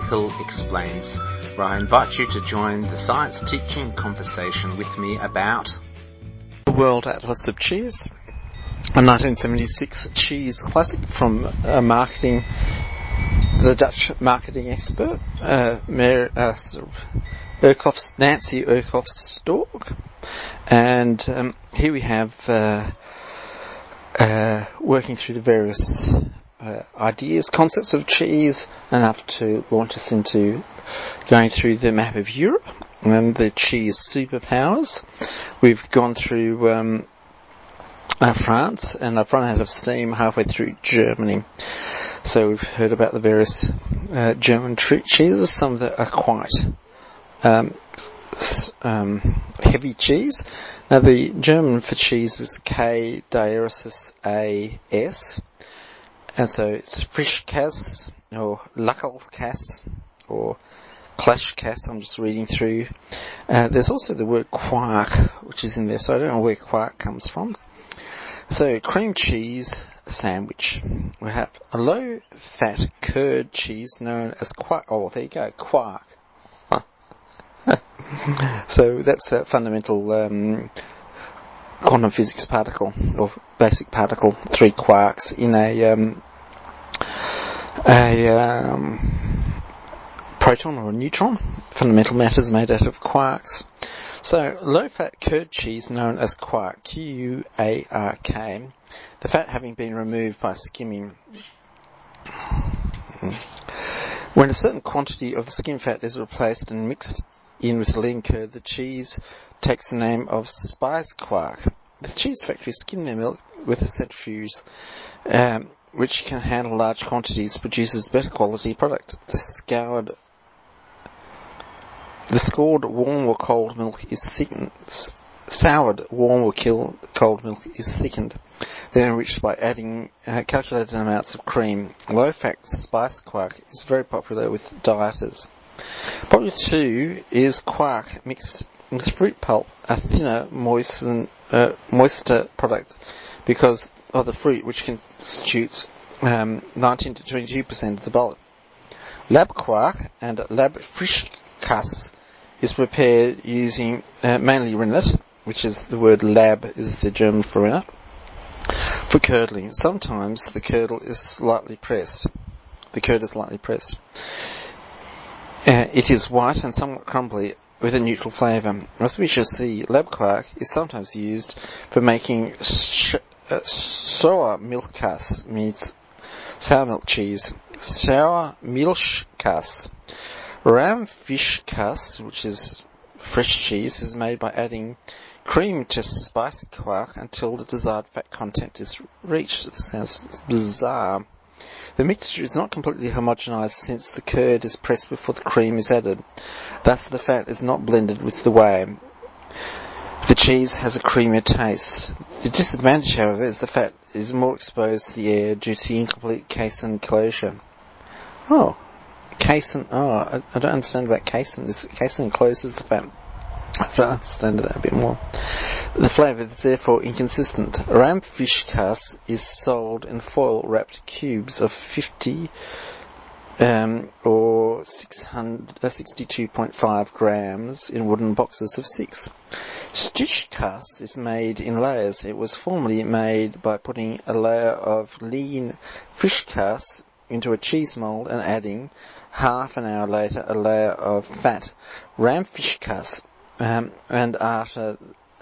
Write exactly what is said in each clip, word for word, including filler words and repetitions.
Michael Explains, where I invite you to join the science teaching conversation with me about the World Atlas of Cheese, a nineteen seventy-six cheese classic from uh, marketing, the Dutch marketing expert, uh, Mer, uh, sort of Urkhoff's, Nancy Urkhoff-Stork. And um, here we have uh, uh, working through the various uh, ideas, concepts of cheese, enough to launch us into going through the map of Europe and the cheese superpowers. We've gone through um, uh, France, and I've run out of steam halfway through Germany. So we've heard about the various uh, German tre- cheeses, some that are quite um, um, heavy cheese. Now the German for cheese is K. diaeresis A S, and so it's Frischkäse or Lackelkäse or Clashkäse. I'm just reading through. Uh, there's also the word quark, which is in there, so I don't know where quark comes from. So cream cheese sandwich. We have a low-fat curd cheese known as quark. Oh, there you go, quark. So that's a fundamental um, quantum physics particle, or basic particle, three quarks in a um, a um, proton or a neutron. Fundamental matter is made out of quarks. So low-fat curd cheese known as quark, Q U A R K, the fat having been removed by skimming. When a certain quantity of the skim fat is replaced and mixed in with the lean curd, the cheese takes the name of spice quark. The cheese factories skim their milk with a centrifuge, um, which can handle large quantities, produces better quality product. The scoured, the scored warm or cold milk is thickened. Soured warm or cold milk is thickened, then enriched by adding uh, calculated amounts of cream. Low-fat spice quark is very popular with dieters. Popular too is quark mixed with fruit pulp, a thinner, moisten, uh, moister product because of the fruit, which constitutes um, nineteen to twenty-two percent of the bulk. Lab quark and Lab Frischkäse is prepared using uh, mainly rennet, which is the word lab is the German for rennet, for curdling. Sometimes the curdle is slightly pressed. The curd is lightly pressed. Uh, it is white and somewhat crumbly with a neutral flavour. As we shall see, lab quark is sometimes used for making sh- uh, sour Milchkäse, means sour milk cheese. Sour Milchkäse. Rahmfischkäse, which is fresh cheese, is made by adding cream to spice quark until the desired fat content is reached. This sounds bizarre. The mixture is not completely homogenized since the curd is pressed before the cream is added. Thus the fat is not blended with the whey. The cheese has a creamier taste. The disadvantage, however, is the fat is more exposed to the air due to the incomplete casein closure. Oh, casein, oh, I, I don't understand about casein. This casein closes the fat. I don't understand that a bit more. The flavour is therefore inconsistent. Rahmfischkäse is sold in foil-wrapped cubes of fifty um, or six hundred, uh, sixty-two point five grams in wooden boxes of six. Stichkäse is made in layers. It was formerly made by putting a layer of lean Frischkäse into a cheese mould and adding, half an hour later, a layer of fat Rahmfischkäse. Um, and after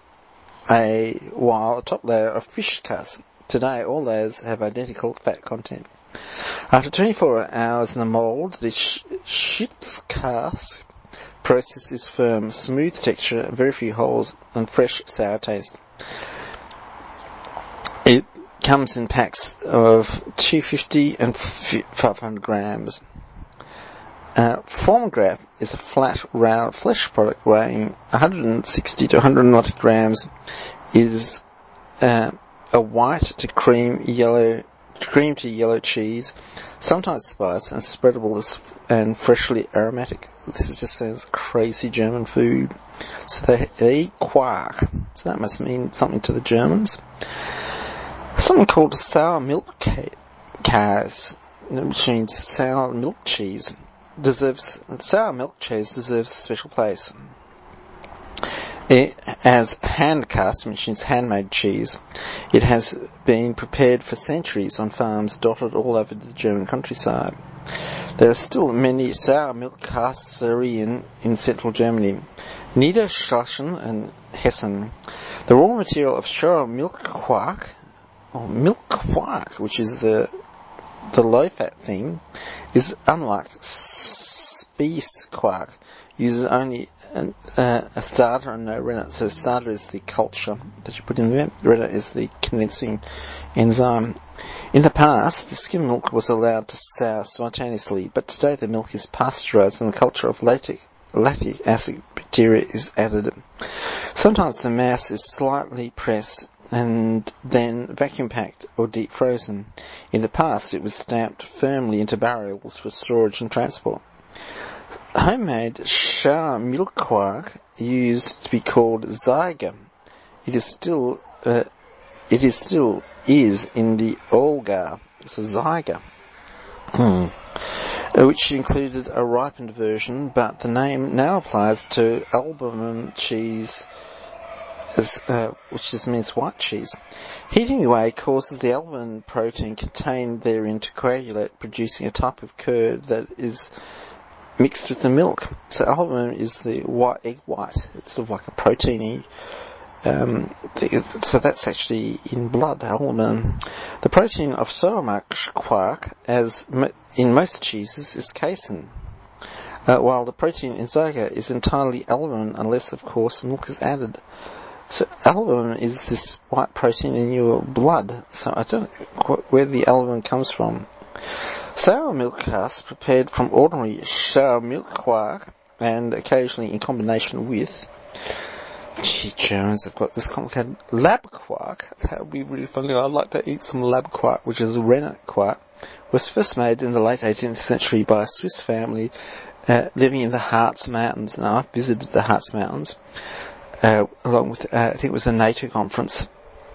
a while, a top layer of Frischkäse. Today, all layers have identical fat content. After twenty-four hours in the mould, the Stichkäse process is firm, smooth texture, very few holes, and fresh sour taste. It comes in packs of two hundred fifty and five hundred grams. Uh, Formgraf is a flat, round flesh product weighing one hundred sixty to one hundred ninety grams. Is uh, a white to cream yellow, cream to yellow cheese, sometimes spiced and spreadable as, and freshly aromatic. This just sounds crazy German food. So they, they eat quark. So that must mean something to the Germans. Something called sour milk cars, which means sour milk cheese. deserves, sour milk cheese deserves a special place. It, as hand-cast, which means handmade cheese, it has been prepared for centuries on farms dotted all over the German countryside. There are still many sour milk castereien in central Germany, Niedersachsen and Hessen. The raw material of sour milk quark, or milk quark, which is the the low-fat thing, is unlike Spice quark. Uses only an, uh, a starter and no rennet. So starter is the culture that you put in there. Rennet is the condensing enzyme. In the past, the skim milk was allowed to sour spontaneously, but today the milk is pasteurized and the culture of lactic, lactic acid bacteria is added. Sometimes the mass is slightly pressed and then vacuum packed or deep frozen. In the past, it was stamped firmly into barrels for storage and transport. Homemade sour milk quark used to be called Zeiger. It is still, uh, it is still is in the Olga, so Zeiger, hmm. uh, which included a ripened version, but the name now applies to albumin cheese, as, uh, which just means white cheese. Heating away causes the albumin protein contained therein to coagulate, producing a type of curd that is mixed with the milk. So albumin is the white egg white. It's sort of like a proteiny. Um, so that's actually in blood, albumin. The protein of sour quark, as in most cheeses, is casein, uh, while the protein in Zeiger is entirely albumin, unless, of course, milk is added. So albumin is this white protein in your blood. So I don't know where the albumin comes from. Sour milk cast prepared from ordinary sour milk quark and occasionally in combination with, gee Jones, I've got this complicated lab quark. That would be really funny. I'd like to eat some lab quark, which is rennet quark. Was first made in the late eighteenth century by a Swiss family uh, living in the Harz Mountains. Now, I visited the Harz Mountains uh, along with, uh, I think it was a NATO conference,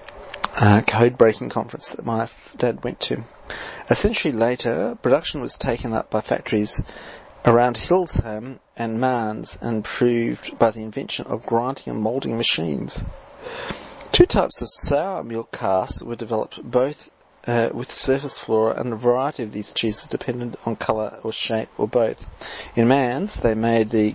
uh, code-breaking conference that my dad went to. A century later, production was taken up by factories around Hildesheim and Mainz and improved by the invention of grinding and moulding machines. Two types of sour milk casts were developed, both uh, with surface flora, and a variety of these cheeses depended on colour or shape or both. In Mainz, they made the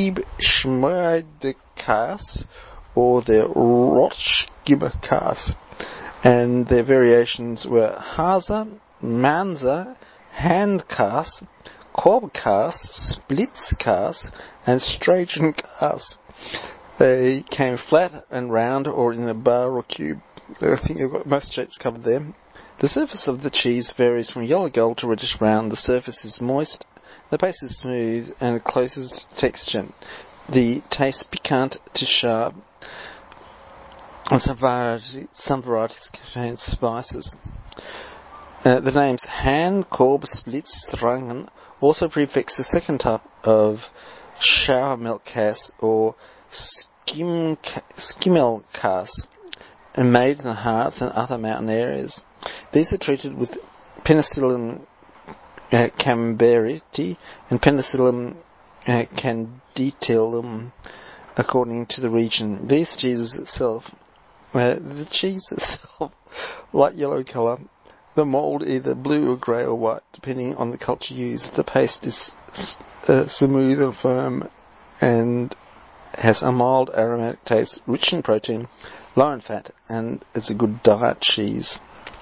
Gleb-Schmiedekäse or the Rotschgimmer-Käse, and their variations were Hase, Manza, Handkäse, Korbkäse, Splitzkäse, and Stragenkäse. They came flat and round or in a bar or cube. I think they've got most shapes covered there. The surface of the cheese varies from yellow gold to reddish brown. The surface is moist, the base is smooth and closest texture. The taste piquant to sharp. And some, variety, some varieties contain spices. Uh, the names Hand, Korb, Splitz, Strangen also prefix the second type of sour milk cast or skim, skimmelkäse, made in the Harz and other mountain areas. These are treated with Penicillium uh, camberiti and Penicillium uh, candidulum according to the region. These cheeses itself, uh, the cheese itself, light yellow colour. The mould either blue or grey or white, depending on the culture used. The paste is uh, smooth and firm and has a mild aromatic taste, rich in protein, low in fat, and it's a good diet cheese.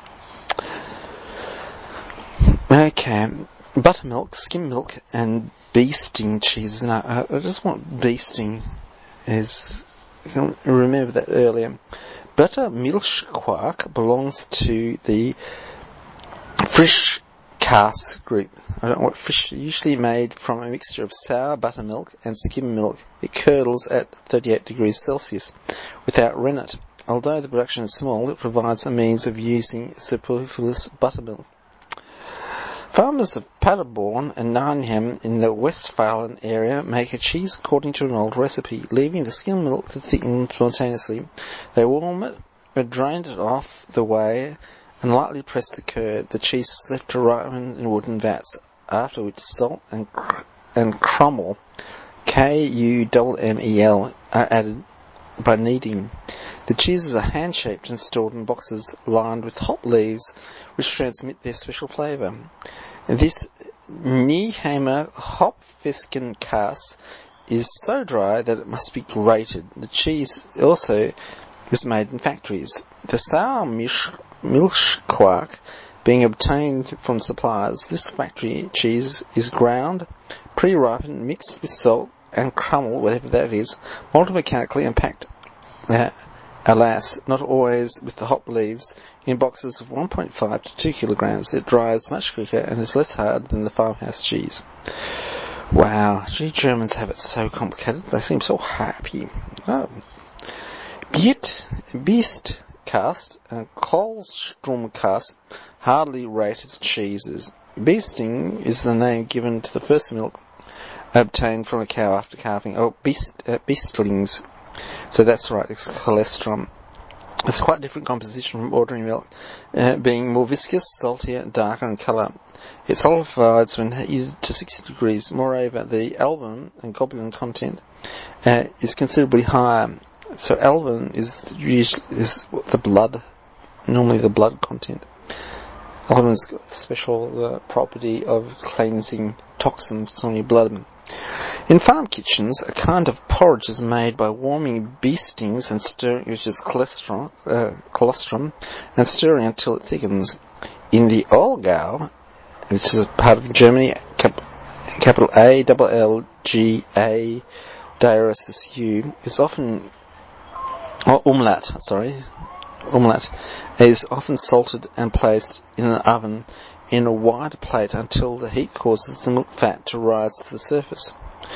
Okay, buttermilk, skim milk, and beesting cheeses. Now, I just want beesting is, if you remember that earlier. Buttermilchquark belongs to the Frischkäse group. I don't know what fish, usually made from a mixture of sour buttermilk and skim milk. It curdles at thirty-eight degrees Celsius without rennet. Although the production is small, it provides a means of using superfluous buttermilk. Farmers of Paderborn and Arnhem in the Westphalen area make a cheese according to an old recipe, leaving the skim milk to thicken spontaneously. They warm it, drain it off the whey, and lightly press the curd. The cheese is left to ripen in wooden vats. after which salt and cr- and crumble, K U M M E L, are added by kneading. The cheeses are hand-shaped and stored in boxes lined with hop leaves, which transmit their special flavour. This Nehammer Hopfisken Kaas is so dry that it must be grated. The cheese also is made in factories. The sour Milchquark being obtained from suppliers, this factory cheese is ground, pre-ripened, mixed with salt and crumble, whatever that is, molded mechanically and packed, uh, alas, not always with the hop leaves, in boxes of one point five to two kilograms. It dries much quicker and is less hard than the farmhouse cheese. Wow, gee, Germans have it so complicated. They seem so happy. Oh. Biet, Beast Cast and Kohlstrom Cast hardly rate as cheeses. Beasting is the name given to the first milk obtained from a cow after calving. Oh, beast, uh, beastlings. So that's right, it's cholesterol. It's quite a different composition from ordinary milk, uh, being more viscous, saltier, darker in colour. It solidifies when heated to sixty degrees. Moreover, the albumin and globulin content uh, is considerably higher. So albumin is usually is the blood, normally the blood content. Albumin's got a special uh, property of cleansing toxins on your blood. In farm kitchens, a kind of porridge is made by warming beestings and stirring, which is cholesterol, uh, colostrum, and stirring until it thickens. In the Allgäu, which is a part of Germany, cap, capital A, double L, G, A, D R S S U, is often, or umlaut, sorry, umlaut, is often salted and placed in an oven in a wide plate until the heat causes the milk fat to rise to the surface.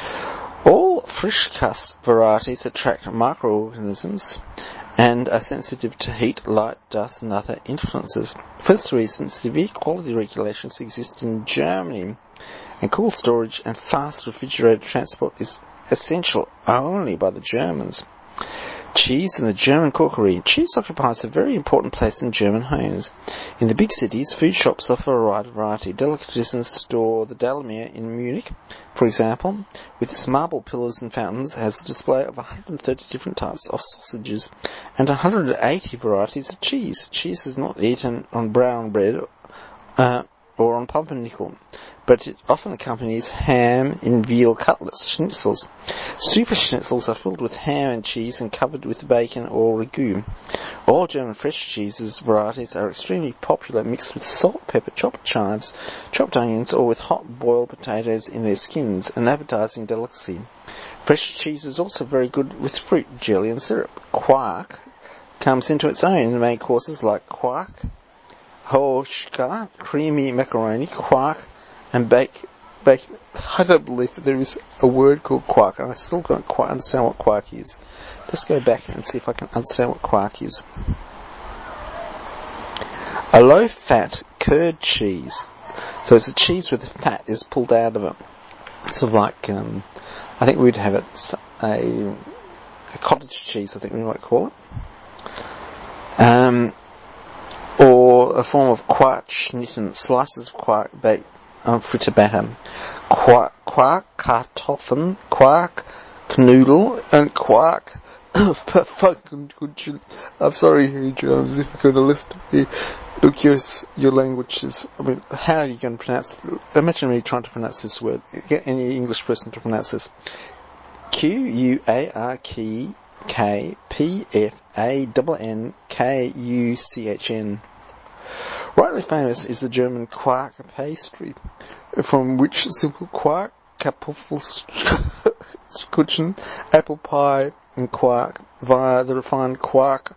All Frischkäse varieties attract microorganisms and are sensitive to heat, light, dust and other influences. For this reason, severe quality regulations exist in Germany, and cool storage and fast refrigerated transport is essential only by the Germans. Cheese and the German cookery. Cheese occupies a very important place in German homes. In the big cities, food shops offer a wide variety. Delicatessen store the Dalmair in Munich, for example, with its marble pillars and fountains, has a display of one hundred thirty different types of sausages and one hundred eighty varieties of cheese. Cheese is not eaten on brown bread uh, or on pumpernickel, but it often accompanies ham in veal cutlets, schnitzels. Super schnitzels are filled with ham and cheese and covered with bacon or ragu. All German fresh cheeses varieties are extremely popular, mixed with salt, pepper, chopped chives, chopped onions, or with hot boiled potatoes in their skins, an appetizing delicacy. Fresh cheese is also very good with fruit, jelly, and syrup. Quark comes into its own in the main courses like quark, hoshka, creamy macaroni, quark, and bake, bake. I don't believe that there is a word called quark, and I still don't quite understand what quark is. Let's go back and see if I can understand what quark is. A low-fat curd cheese. So it's a cheese where the fat is pulled out of it. Sort of like, um, I think we'd have it, a, a cottage cheese, I think we might call it. Um, or a form of quark schnitten, slices of quark baked on fritter batter. Quark, quark, Kartoffeln, quark, Knödel, and quark. I'm sorry, Germans, if you're going to listen to me. Look, your, your language is, I mean, how are you going to pronounce it? Imagine me trying to pronounce this word. Get any English person to pronounce this. Q U A R K K P F A N N K U C H N. Rightly famous is the German quark pastry, from which simple quark, Kartoffelkuchen, apple pie, and quark via the refined quark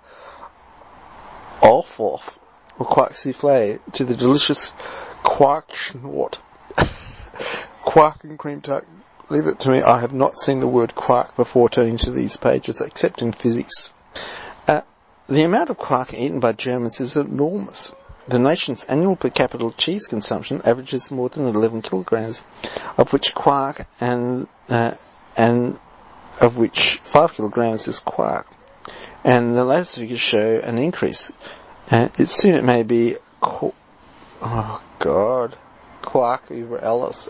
Auflauf or quark souffle to the delicious Quarkschnort. Quark and cream tart. Leave it to me, I have not seen the word quark before turning to these pages, except in physics. Uh, the amount of quark eaten by Germans is enormous. The nation's annual per capita cheese consumption averages more than eleven kilograms, of which quark and uh, and of which five kilograms is quark. And the latest figures show an increase. Uh, it soon it may be, co- oh God, Quark über alles.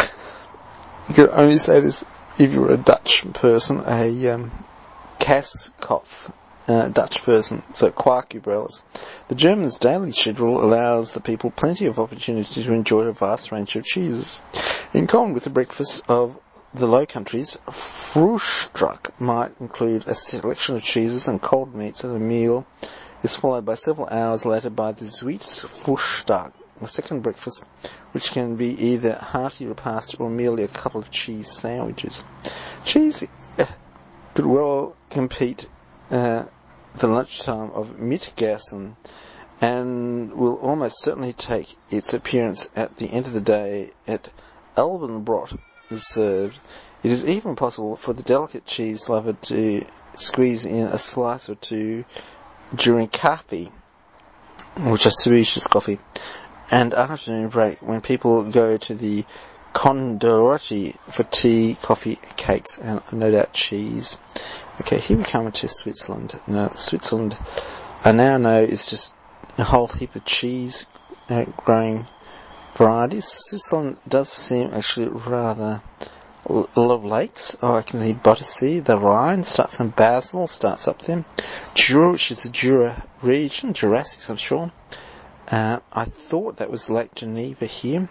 You could only say this if you were a Dutch person, a um, Kaskopf uh, Dutch person, so Quark über alles. The Germans' daily schedule allows the people plenty of opportunity to enjoy a vast range of cheeses. In common with the breakfast of the Low Countries, Frühstück might include a selection of cheeses and cold meats, and a meal is followed by several hours later by the Frühstück, the second breakfast, which can be either a hearty repast or merely a couple of cheese sandwiches. Cheese uh, could well compete uh, the lunchtime of Mittagessen, and will almost certainly take its appearance at the end of the day at Alpenbrot is served. It is even possible for the delicate cheese lover to squeeze in a slice or two during coffee, which is Swedish coffee, and afternoon break when people go to the Konditorei for tea, coffee, cakes, and no doubt cheese. Okay, here we come to Switzerland. Now, Switzerland, I now know, is just a whole heap of cheese uh, growing varieties. Switzerland does seem actually rather a lot of lakes. Oh, I can see Bodensee, the Rhine starts in Basel, starts up there. Jura, which is the Jura region, Jurassic, I'm sure. Uh, I thought that was Lake Geneva here.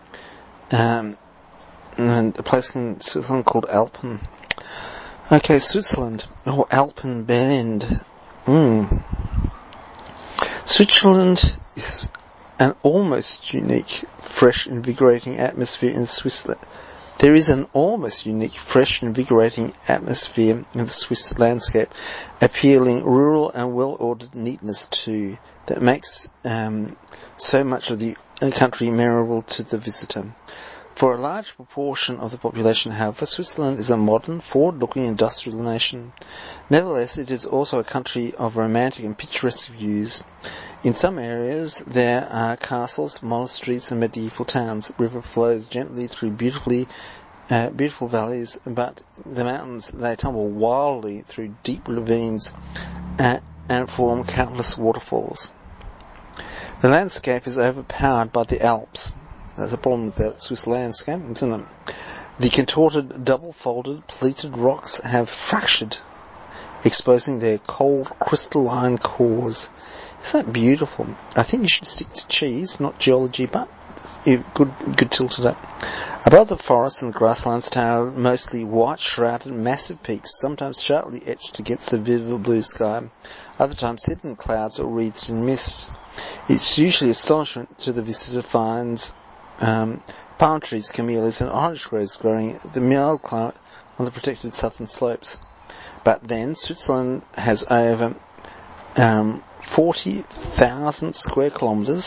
Um, and a place in Switzerland called Alpen. Okay, Switzerland, or Alpen Bend. Mm. Switzerland is an almost unique, fresh, invigorating atmosphere in Switzerland. There is an almost unique, fresh, invigorating atmosphere in the Swiss landscape, appealing rural and well-ordered neatness too, that makes um, so much of the country memorable to the visitor. For a large proportion of the population, however, Switzerland is a modern, forward-looking industrial nation. Nevertheless, it is also a country of romantic and picturesque views. In some areas, there are castles, monasteries, and medieval towns. The river flows gently through beautifully, uh, beautiful valleys, but the mountains, they tumble wildly through deep ravines uh, and form countless waterfalls. The landscape is overpowered by the Alps. There's a problem with the Swiss landscape, isn't it? The contorted, double-folded, pleated rocks have fractured, exposing their cold, crystalline cores. Isn't that beautiful? I think you should stick to cheese, not geology, but good, good tilted up. Above the forest and the grasslands tower mostly white-shrouded, massive peaks, sometimes sharply etched against the vivid blue sky, other times hidden in clouds or wreathed in mist. It's usually astonishment to the visitor finds um, palm trees, camellias, and orange groves growing the mild climate on the protected southern slopes. But then Switzerland has over um, forty thousand square kilometres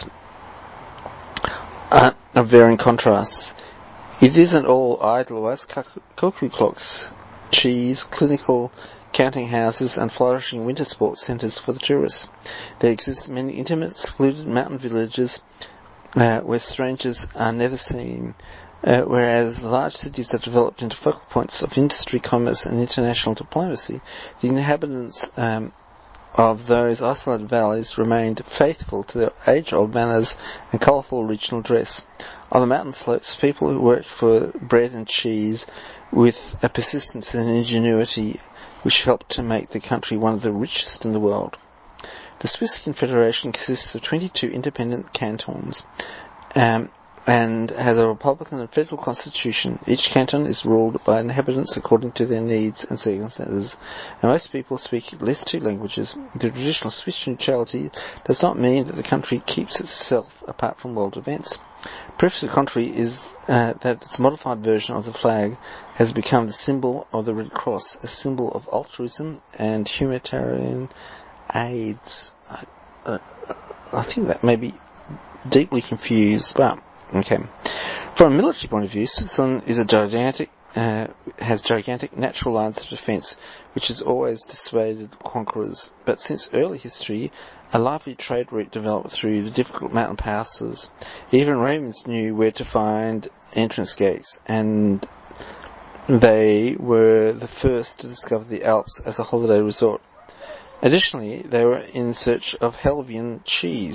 uh, of varying contrasts. It isn't all idleways, cuckoo clocks, cheese, clinical counting houses, and flourishing winter sports centres for the tourists. There exist many intimate, secluded mountain villages uh, where strangers are never seen, uh, whereas large cities are developed into focal points of industry, commerce, and international diplomacy. The inhabitants um, of those isolated valleys remained faithful to their age-old manners and colourful regional dress. On the mountain slopes, people who worked for bread and cheese with a persistence and ingenuity which helped to make the country one of the richest in the world. The Swiss Confederation consists of twenty-two independent cantons um, and has a republican and federal constitution. Each canton is ruled by inhabitants according to their needs and circumstances, and most people speak at least two languages. The traditional Swiss neutrality does not mean that the country keeps itself apart from world events. Proof to the contrary is uh, that its modified version of the flag has become the symbol of the Red Cross, a symbol of altruism and humanitarian aids. I, uh, I think that may be deeply confused, but okay. From a military point of view, Switzerland is a gigantic, uh, has gigantic natural lines of defence, which has always dissuaded conquerors. But since early history, a lively trade route developed through the difficult mountain passes. Even Romans knew where to find entrance gates, and they were the first to discover the Alps as a holiday resort. Additionally, they were in search of Helvian cheese,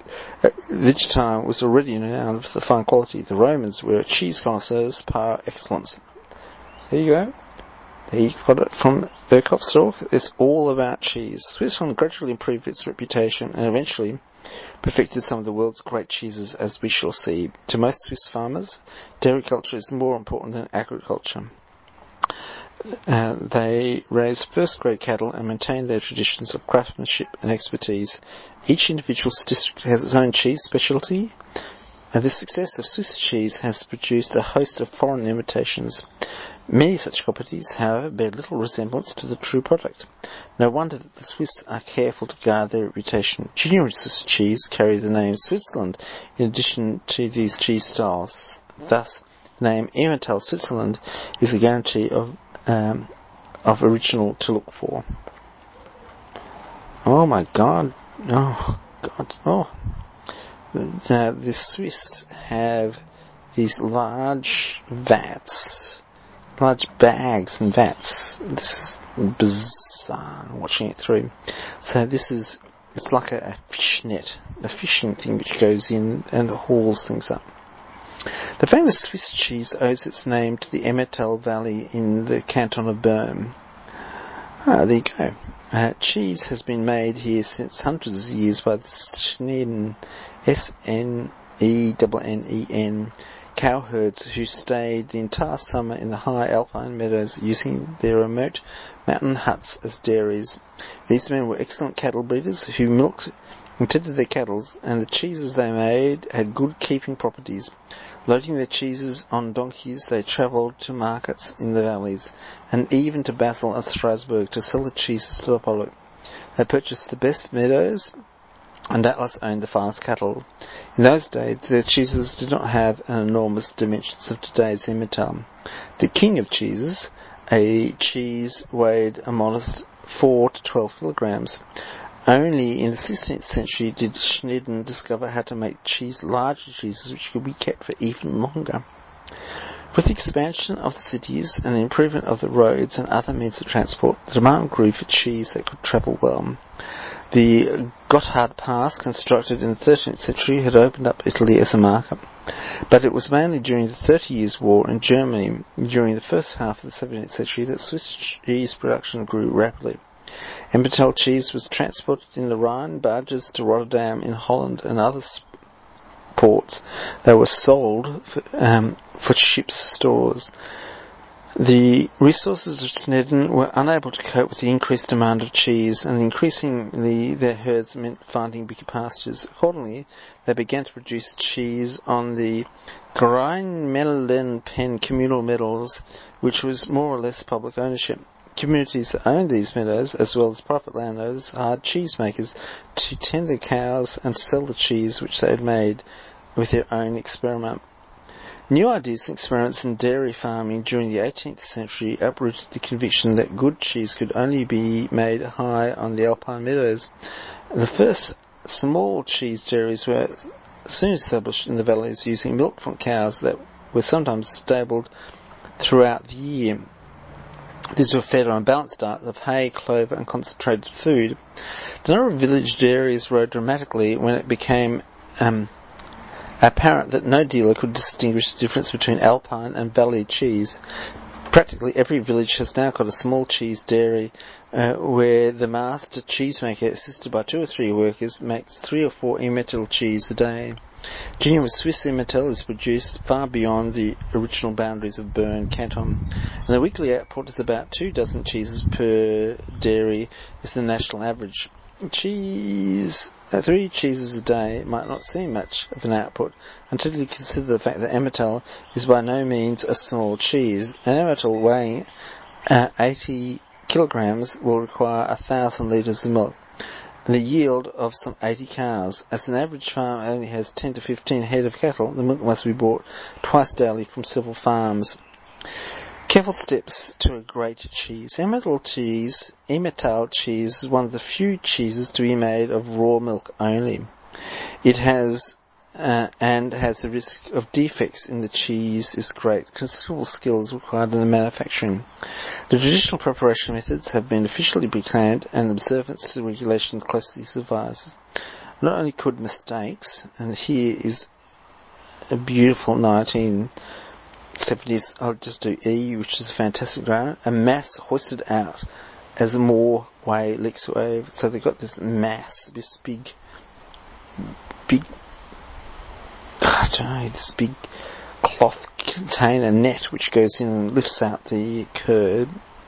at which time was already renowned for the fine quality. The Romans were cheese connoisseurs par excellence. There you go. There you got it from Birkhoff. It's all about cheese. Switzerland gradually improved its reputation and eventually perfected some of the world's great cheeses, as we shall see. To most Swiss farmers, dairy culture is more important than agriculture. Uh, they raise first-grade cattle and maintain their traditions of craftsmanship and expertise. Each individual district has its own cheese specialty, and the success of Swiss cheese has produced a host of foreign imitations. Many such copies, however, bear little resemblance to the true product. No wonder that the Swiss are careful to guard their reputation. Genuine Swiss cheese carries the name Switzerland in addition to these cheese styles. Thus, the name Emmental Switzerland is a guarantee of um, of original to look for. Oh my God! Oh God! Oh, now the Swiss have these large vats. Large bags and vats. This is bizarre watching it through. So this is, it's like a, a fish net, a fishing thing which goes in and hauls things up. The famous Swiss cheese owes its name to the Emmental Valley in the canton of Bern. Ah, there you go. Uh, cheese has been made here since hundreds of years by the Schneden, S N E N N E N, cowherds who stayed the entire summer in the high alpine meadows using their remote mountain huts as dairies. These men were excellent cattle breeders who milked and tended their cattle, and the cheeses they made had good keeping properties. Loading their cheeses on donkeys, they travelled to markets in the valleys, and even to Basel and Strasbourg to sell the cheeses to the public. They purchased the best meadows, and doubtless owned the finest cattle. In those days, their cheeses did not have an enormous dimensions of today's Emmental. The king of cheeses, a cheese weighed a modest four to twelve kilograms. Only in the sixteenth century did Schneden discover how to make cheese, larger cheeses which could be kept for even longer. With the expansion of the cities and the improvement of the roads and other means of transport, the demand grew for cheese that could travel well. The Gotthard Pass, constructed in the thirteenth century, had opened up Italy as a market, but it was mainly during the Thirty Years' War in Germany, during the first half of the seventeenth century, that Swiss cheese production grew rapidly. Emmental cheese was transported in the Rhine barges to Rotterdam in Holland and other ports. They were sold for, um, for ships' stores. The resources of Schneden were unable to cope with the increased demand of cheese, and increasingly their herds meant finding bigger pastures. Accordingly, they began to produce cheese on the Rheinmeldenpen communal meadows, which was more or less public ownership. Communities that owned these meadows, as well as private landowners, hired cheesemakers to tend their cows and sell the cheese which they had made with their own experiment. New ideas and experiments in dairy farming during the eighteenth century uprooted the conviction that good cheese could only be made high on the alpine meadows. The first small cheese dairies were soon established in the valleys using milk from cows that were sometimes stabled throughout the year. These were fed on a balanced diet of hay, clover, and concentrated food. The number of village dairies rose dramatically when it became um, apparent that no dealer could distinguish the difference between alpine and valley cheese. Practically every village has now got a small cheese dairy uh, where the master cheesemaker, assisted by two or three workers, makes three or four Emmental cheese a day. Genuine Swiss Emmental is produced far beyond the original boundaries of Bern canton, and the weekly output is about two dozen cheeses per dairy is the national average. Cheese, uh, three cheeses a day might not seem much of an output until you consider the fact that Emmental is by no means a small cheese. An Emmental weighing uh, eighty kilograms will require a thousand litres of milk, and the yield of some eighty cows. As an average farm only has ten to fifteen head of cattle, the milk must be bought twice daily from several farms. Careful steps to a great cheese. Emmental cheese, Emmental cheese is one of the few cheeses to be made of raw milk only. It has uh, and has the risk of defects in the cheese is great. Considerable skill is required in the manufacturing. The traditional preparation methods have been officially proclaimed, and observance to regulations closely supervised. not only could mistakes, and here is a beautiful nineteen seventies, I'll just do E, which is a fantastic grammar, a mass hoisted out as more whey leaks away. So they've got this mass, this big, big, I don't know, this big cloth container net which goes in and lifts out the curd.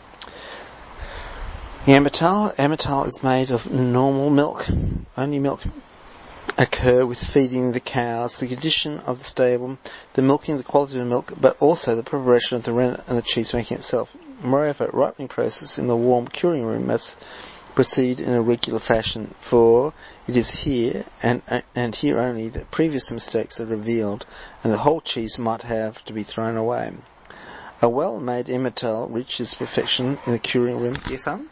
The Emmental, Emmental is made of normal milk, only milk. Occur with feeding the cows, the condition of the stable, the milking, the quality of the milk, but also the preparation of the rennet and the cheese making itself. Moreover, ripening process in the warm curing room must proceed in a regular fashion, for it is here and and here only that previous mistakes are revealed, and the whole cheese might have to be thrown away. A well-made Emmental reaches perfection in the curing room. Yes, son?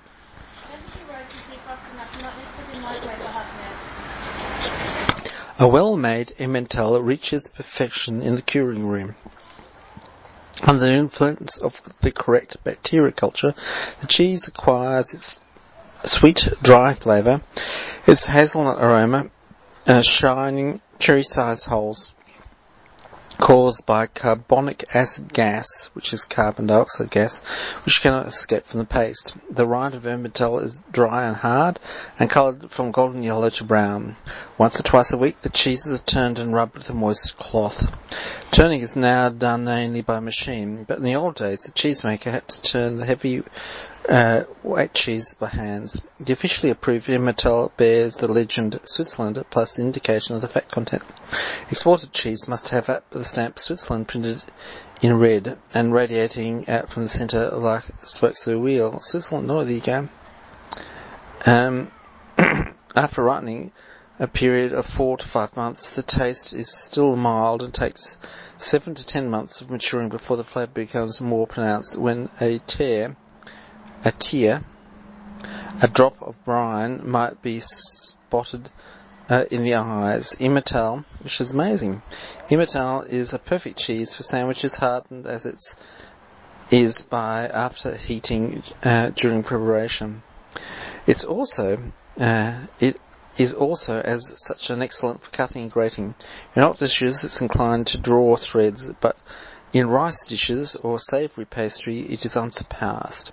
A well-made Emmental reaches perfection in the curing room. Under the influence of the correct bacteria culture, the cheese acquires its sweet, dry flavour, its hazelnut aroma, and shining cherry-sized holes caused by carbonic acid gas, which is carbon dioxide gas, which cannot escape from the paste. The rind of Emmental is dry and hard, and coloured from golden yellow to brown. Once or twice a week, the cheeses are turned and rubbed with a moist cloth. Turning is now done mainly by machine, but in the old days, the cheesemaker had to turn the heavy uh, white cheese by hands. The officially approved Emmental bears the legend Switzerland plus the indication of the fat content. Exported cheese must have the stamp Switzerland printed in red and radiating out from the centre like spokes of a wheel. Switzerland, no, there you go. Um, after ripening, a period of four to five months, the taste is still mild and takes seven to ten months of maturing before the flavour becomes more pronounced. When a tear, a tear, a drop of brine might be spotted uh, in the eyes. Emmental, which is amazing. Emmental is a perfect cheese for sandwiches, hardened as it is by after heating uh, during preparation. It's also uh, it is also as such an excellent for cutting and grating. In hot dishes, it's inclined to draw threads, but in rice dishes or savoury pastry, it is unsurpassed.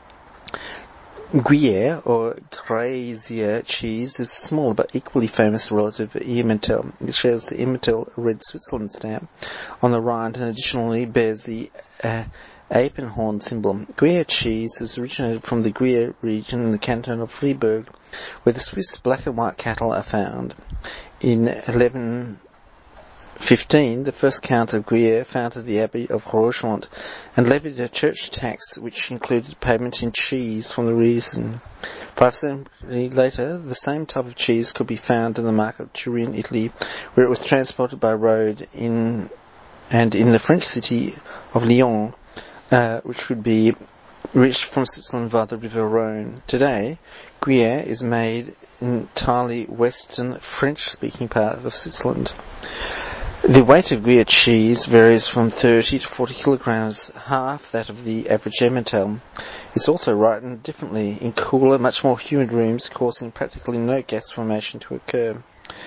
Gruyere, or Grazier cheese, is a small but equally famous relative of Emmental. It shares the Emmental red Switzerland stamp on the rind and additionally bears the uh, Alpenhorn symbol. Gruyere cheese is originated from the Gruyere region in the canton of Fribourg, where the Swiss black and white cattle are found. In eleven fifteen, the first Count of Gruyere founded the Abbey of Rochemont and levied a church tax which included payment in cheese from the region. Five centuries later, the same type of cheese could be found in the market of Turin, Italy, where it was transported by road in and in the French city of Lyon, uh, which would be reached from Switzerland via the River Rhone. Today, Gruyere is made in entirely western French-speaking part of Switzerland. The weight of Gruyere cheese varies from thirty to forty kilograms, half that of the average Emmental. It's also ripened differently in cooler, much more humid rooms, causing practically no gas formation to occur.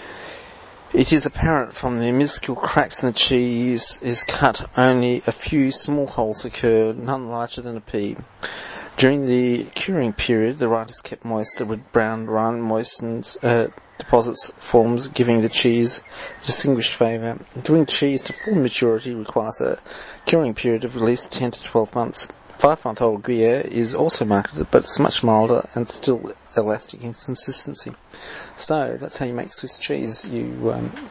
It is apparent from the minuscule cracks in the cheese is cut, only a few small holes occur, none larger than a pea. During the curing period, the rind is kept moist. The red brown rind moistened uh, deposits forms, giving the cheese distinguished flavour. Curing cheese to full maturity requires a curing period of at least ten to twelve months. Five-month-old Gruyere is also marketed, but it's much milder and still elastic in consistency. So that's how you make Swiss cheese. You um,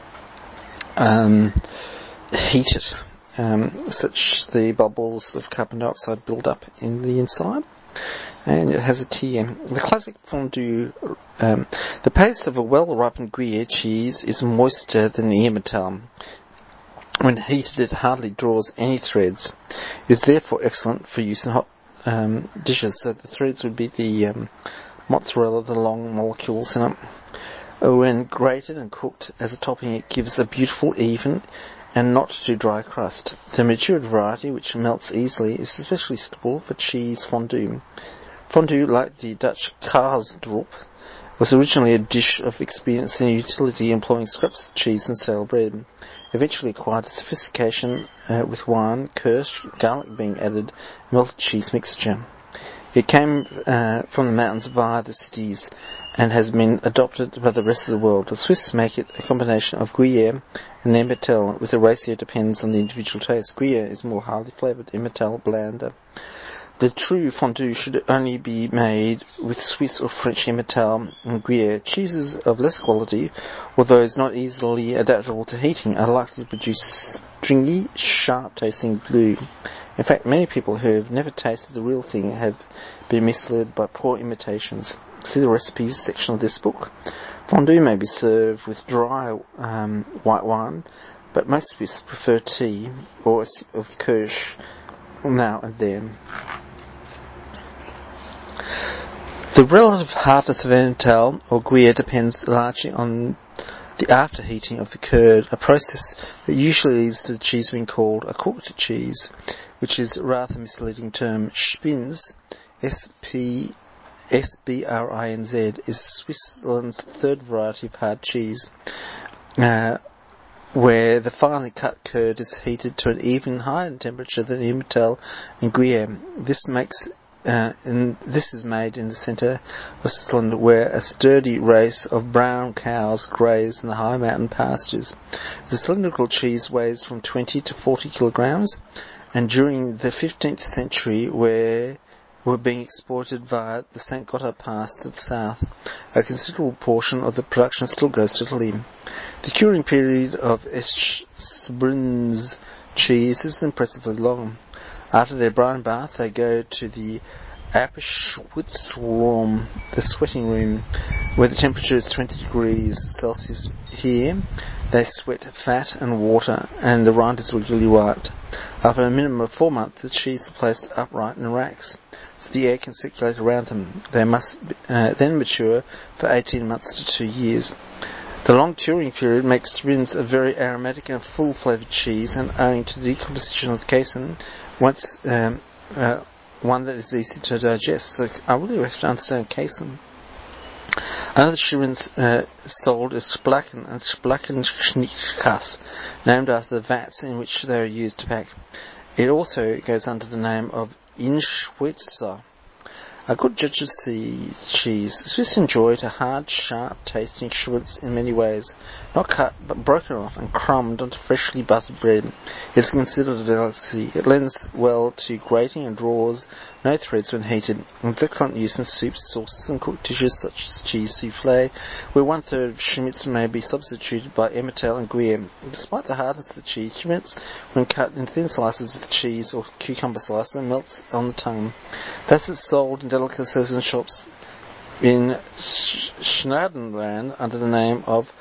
um, heat it. Um, such the bubbles of carbon dioxide build up in the inside, and it has a tear. The classic fondue, um, the paste of a well-ripened Gruyere cheese is moister than the Emmental. When heated, it hardly draws any threads. It is therefore excellent for use in hot um, dishes. So the threads would be the um, mozzarella, the long molecules in it. When grated and cooked as a topping, it gives a beautiful, even, and not too dry crust. The matured variety, which melts easily, is especially suitable for cheese fondue. Fondue, like the Dutch kaasdrop, was originally a dish of experience and utility employing scraps of cheese and stale bread. Eventually acquired sophistication uh, with wine, kirsch, garlic being added, and melted cheese mixture. It came uh, from the mountains via the cities and has been adopted by the rest of the world. The Swiss make it a combination of Gruyere and Emmental, with the ratio depends on the individual taste. Gruyere is more highly flavoured, Emmental blander. The true fondue should only be made with Swiss or French Emmental and Gruyere. Cheeses of less quality, or those not easily adaptable to heating, are likely to produce stringy, sharp-tasting glue. In fact, many people who have never tasted the real thing have been misled by poor imitations. See the recipes section of this book. Fondue may be served with dry um, white wine, but most Swiss prefer tea or a sip of kirsch now and then. The relative hardness of Emmental or Gruyere depends largely on the afterheating of the curd, a process that usually leads to the cheese being called a cooked cheese, which is a rather misleading term. Sprinz, S P S B R I N Z, is Switzerland's third variety of hard cheese, uh, where the finely cut curd is heated to an even higher temperature than Emmental and Gruyere. This makes Uh, and this is made in the centre of Switzerland, where a sturdy race of brown cows graze in the high mountain pastures. The cylindrical cheese weighs from twenty to forty kilograms, and during the fifteenth century, where were being exported via the Saint Gotthard Pass to the south, a considerable portion of the production still goes to Italy. The curing period of Sprinz cheese is impressively long. After their brine bath, they go to the Abschwitzraum, the sweating room, where the temperature is twenty degrees Celsius. Here, they sweat fat and water, and the rind is regularly wiped. After a minimum of four months, the cheese is placed upright in racks, so the air can circulate around them. They must uh, then mature for eighteen months to two years. The long curing period makes Sprinz a very aromatic and full-flavoured cheese, and owing to the decomposition of the casein, once um, uh, one that is easy to digest. So I really have to understand casein. Another Sprinz uh, sold is Splacken and Splackenschnittkäse, named after the vats in which they are used to pack. It also goes under the name of Inschwitzer. A good judge of cheese, Swiss enjoyed a hard, sharp-tasting Schwitz in many ways, not cut but broken off and crumbed onto freshly buttered bread. It is considered a delicacy. It lends well to grating and draws no threads when heated. It's excellent use in soups, sauces, and cooked dishes such as cheese soufflé, where one-third of Schmitz may be substituted by Emmental and Gruyere. Despite the hardness of the cheese, Schmitz, when cut in thin slices with cheese or cucumber slicer, melts on the tongue. Thus it's sold in delicacies shops in Schnadenland under the name of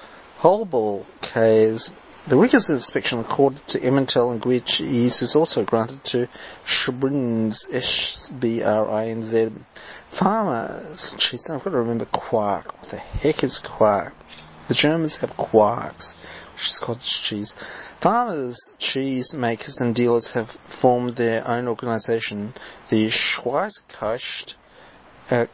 Holbol-Käse. The rigorous inspection accorded to Emmental and Gruyere cheese is also granted to Sprinz, S B R I N Z. Farmers cheese, I've got to remember quark. What the heck is quark? The Germans have quarks, which is cottage cheese. Farmers, cheese makers and dealers have formed their own organisation, the Schweizekost uh,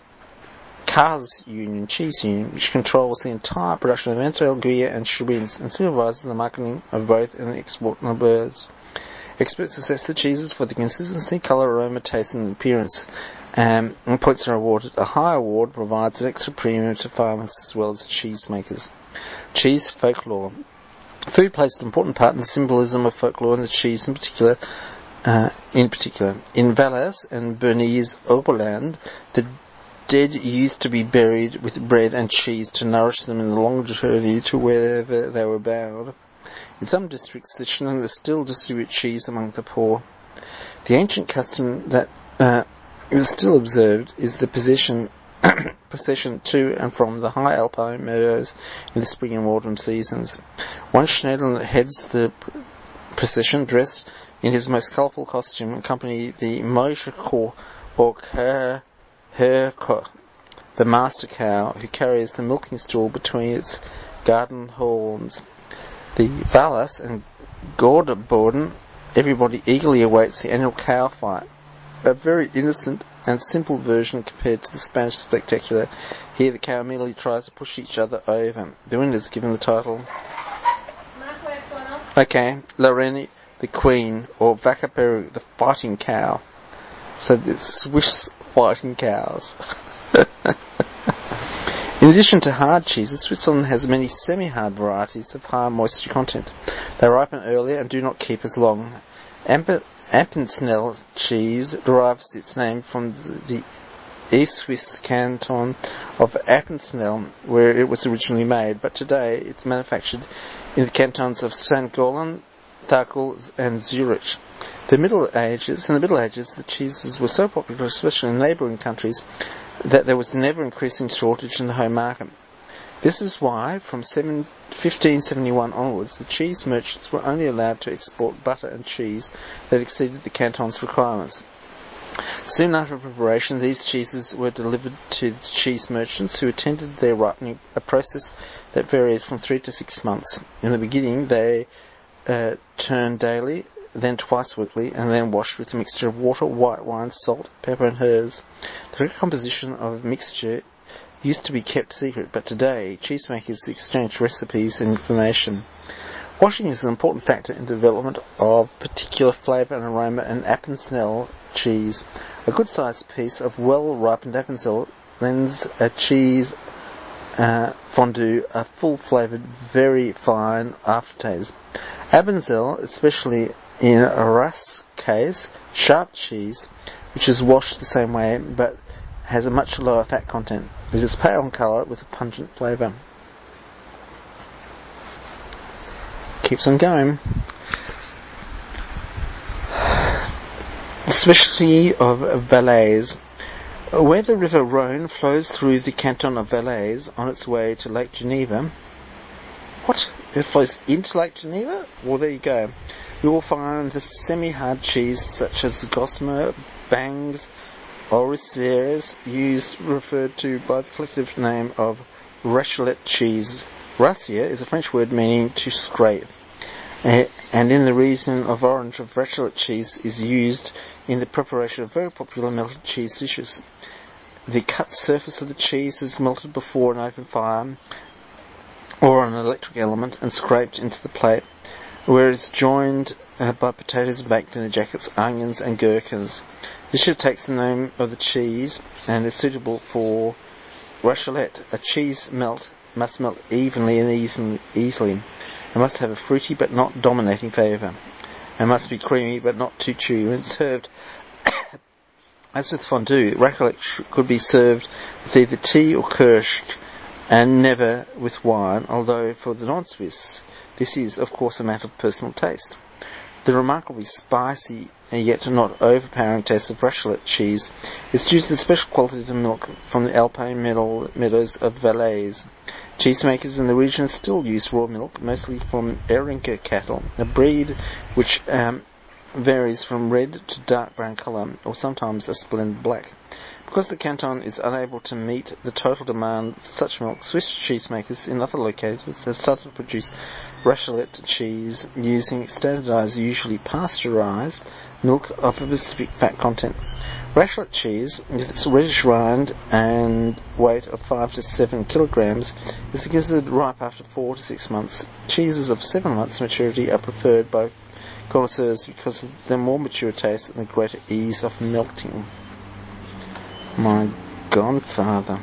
Käse Union, Cheese Union, which controls the entire production of Emmental, Gruyere and Sprinz and supervises the marketing of both and the export of birds. Experts assess the cheeses for the consistency, colour, aroma, taste and appearance, um, and points are awarded. A high award provides an extra premium to farmers as well as cheese makers. Cheese folklore. Food plays an important part in the symbolism of folklore and the cheese in particular. Uh, in particular, in Valais and Bernese Oberland, the dead used to be buried with bread and cheese to nourish them in the long journey to wherever they were bound. In some districts, the Schindlers still distribute cheese among the poor. The ancient custom that uh, is still observed is the procession, procession to and from the high alpine meadows in the spring and autumn seasons. One Schneider heads the procession dressed in his most colourful costume, accompany the Moishko or Herko, the master cow, who carries the milking stool between its garden horns. The Valais and Gordeboden, everybody eagerly awaits the annual cow fight, a very innocent, and simple version compared to the Spanish Spectacular. Here the cow merely tries to push each other over. The winner is given the title. Okay, La Reine, the Queen, or Vaca Peru, the fighting cow. So the Swiss fighting cows. In addition to hard cheeses, Switzerland has many semi-hard varieties of high moisture content. They ripen earlier and do not keep as long. Amp- Appenzell cheese derives its name from the East Swiss canton of Appenzell, where it was originally made, but today it's manufactured in the cantons of Saint Gallen, Thurgau, and Zurich. The Middle Ages, in the Middle Ages, the cheeses were so popular, especially in neighbouring countries, that there was never increasing shortage in the home market. This is why, from fifteen seventy-one onwards, the cheese merchants were only allowed to export butter and cheese that exceeded the canton's requirements. Soon after preparation, these cheeses were delivered to the cheese merchants who attended their ripening, a process that varies from three to six months. In the beginning, they uh, turned daily, then twice weekly, and then washed with a mixture of water, white wine, salt, pepper, and herbs. The correct composition of the mixture used to be kept secret, but today cheesemakers exchange recipes and information. Washing is an important factor in the development of particular flavour and aroma in Appenzell cheese. A good-sized piece of well-ripened Appenzell lends a cheese uh, fondue a full-flavoured, very fine aftertaste. Appenzell, especially in Arras case, sharp cheese, which is washed the same way but has a much lower fat content. It is pale in colour with a pungent flavour. Keeps on going. The specialty of Valais. Where the river Rhone flows through the canton of Valais on its way to Lake Geneva. What? It flows into Lake Geneva? Well, there you go. You will find the semi-hard cheese such as Gossamer, Bangs, or Riceres, used referred to by the collective name of Raclette cheese. Racier is a French word meaning to scrape, uh, and in the region of origin of Raclette cheese is used in the preparation of very popular melted cheese dishes. The cut surface of the cheese is melted before an open fire or an electric element and scraped into the plate, where it is joined uh, by potatoes baked in the jackets, onions and gherkins. This dish takes the name of the cheese and is suitable for raclette. A cheese melt must melt evenly and easily, easily. It must have a fruity but not dominating flavour. It must be creamy but not too chewy when served. As with fondue, raclette sh- could be served with either tea or kirsch and never with wine, although for the non-Swiss this is, of course, a matter of personal taste. The remarkably spicy and yet not overpowering taste of raclette cheese is due to the special quality of the milk from the alpine meadows of Valais. Cheesemakers in the region still use raw milk, mostly from Erinke cattle, a breed which um, varies from red to dark brown colour, or sometimes a splendid black. Because the canton is unable to meet the total demand for such milk, Swiss cheesemakers in other locations have started to produce raclette cheese using standardised, usually pasteurised, milk of a specific fat content. Raclette cheese, with its reddish rind and weight of five to seven kilograms, is considered ripe after four to six months. Cheeses of seven months maturity are preferred by connoisseurs because of their more mature taste and the greater ease of melting. My grandfather.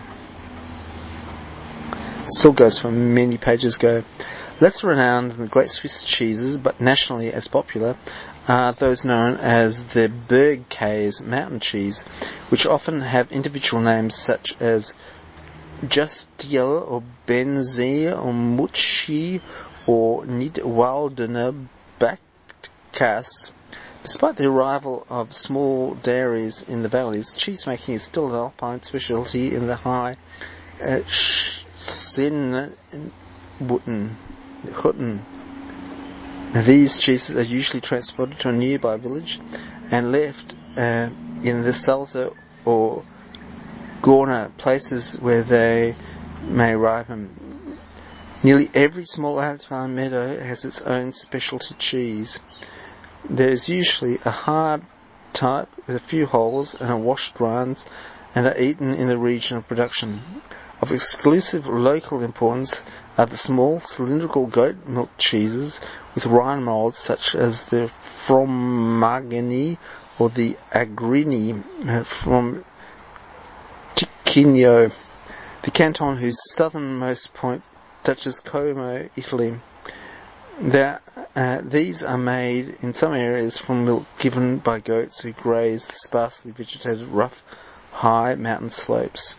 Still goes for many pages go. Less renowned than the great Swiss cheeses, but nationally as popular, are those known as the Bergkäse mountain cheese, which often have individual names such as Justiel or Benzie or Mutschi or Nidwaldener Backkäse. Despite the arrival of small dairies in the valleys, cheese making is still an alpine specialty in the high uh, Sennenbutten. These cheeses are usually transported to a nearby village and left uh, in the Salza or Gorna, places where they may ripen. Nearly every small alpine meadow has its own specialty cheese. There is usually a hard type with a few holes and are washed rinds and are eaten in the region of production. Of exclusive local importance are the small cylindrical goat milk cheeses with rind molds such as the Fromagini or the Agrini from Ticino, the canton whose southernmost point touches Como, Italy. There, uh, these are made in some areas from milk given by goats who graze the sparsely vegetated rough, high mountain slopes.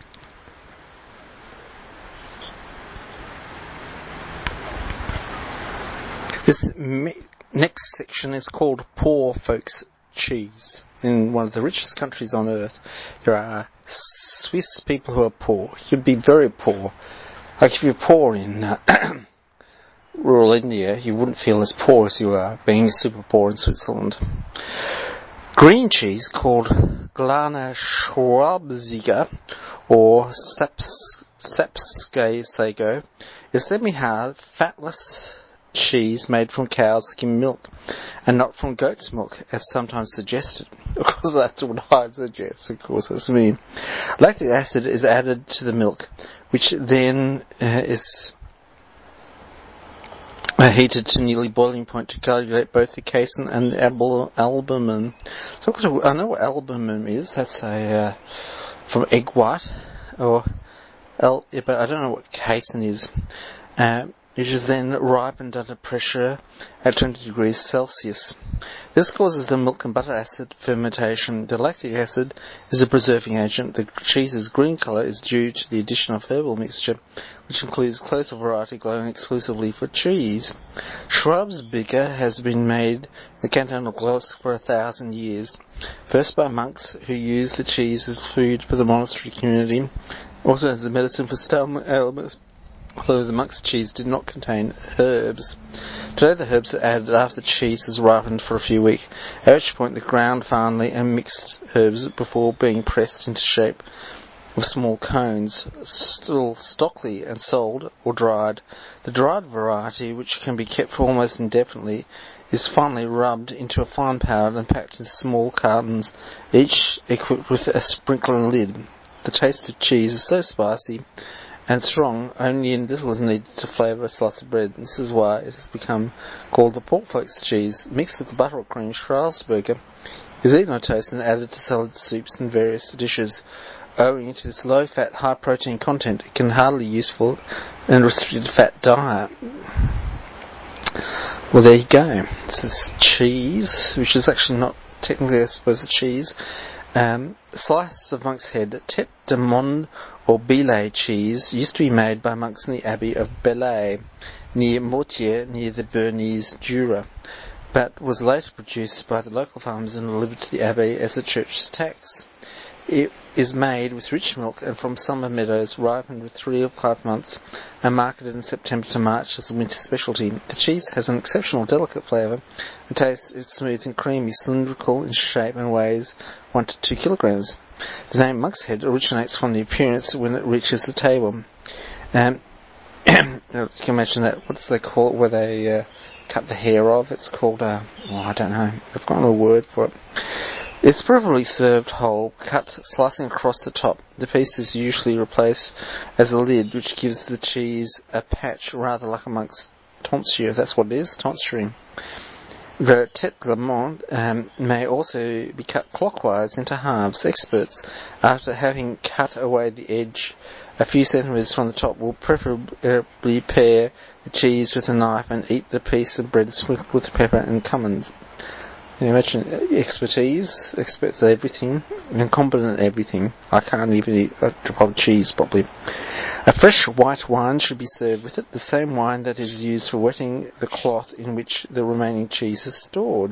This me- next section is called Poor Folks Cheese. In one of the richest countries on earth, there are Swiss people who are poor. You'd be very poor. Like if you're poor in uh, rural India, you wouldn't feel as poor as you are being super poor in Switzerland. Green cheese called Glarner Schwabziger or Saps- Sapskago is semi-hard, fatless cheese made from cow's skim milk and not from goat's milk as sometimes suggested. Of course that's what I suggest, of course that's me. Lactic acid is added to the milk, which then uh, is uh, heated to nearly boiling point to coagulate both the casein and the al- albumin. So I know what albumin is. That's a uh, from egg white, or al- but I don't know what casein is. Um, It is then ripened under pressure at twenty degrees Celsius. This causes the milk and butter acid fermentation. The lactic acid is a preserving agent. The cheese's green colour is due to the addition of herbal mixture, which includes clover variety grown exclusively for cheese. Schwabziger has been made in the canton of Gloucester for a thousand years, first by monks who used the cheese as food for the monastery community, also as a medicine for stomach ailments, although the monk's cheese did not contain herbs. Today the herbs are added after the cheese has ripened for a few weeks, at which point the ground finely and mixed herbs before being pressed into shape of small cones, still stockly and sold or dried. The dried variety, which can be kept for almost indefinitely, is finally rubbed into a fine powder and packed into small cartons, each equipped with a sprinkler and lid. The taste of cheese is so spicy and strong, only in little is needed to flavour a slice of bread. This is why it has become called the Poor Folks cheese. Mixed with the butter or cream, Strasburger is eaten on toast and added to salads, soups and various dishes. Owing to this low-fat, high-protein content, it can hardly be useful in a restricted fat diet. Well, there you go. This is cheese, which is actually not technically, I suppose, a cheese. Um, slices of monk's head, tete de monde or Belay cheese, used to be made by monks in the Abbey of Belay, near Mortier, near the Bernese Jura, but was later produced by the local farmers and delivered to the Abbey as a church's tax. It is made with rich milk and from summer meadows, ripened with three or five months, and marketed in September to March as a winter specialty. The cheese has an exceptional delicate flavour, and taste is smooth and creamy, cylindrical in shape, and weighs one to two kilograms. The name monk's head originates from the appearance when it reaches the table. Um, you can imagine that. What do they call it? Where they uh, cut the hair off? It's called. Uh, oh, I don't know. I've got no word for it. It's preferably served whole, cut, slicing across the top. The piece is usually replaced as a lid, which gives the cheese a patch, rather like a monk's tonsure. That's what it is, tonsuring. The tete de monde um, may also be cut clockwise into halves. Experts, after having cut away the edge a few centimetres from the top, will preferably pare the cheese with a knife and eat the piece of bread sprinkled with pepper and cumin. You imagine expertise, experts at everything, and competent at everything. I can't even eat a proper cheese properly. A fresh white wine should be served with it, the same wine that is used for wetting the cloth in which the remaining cheese is stored.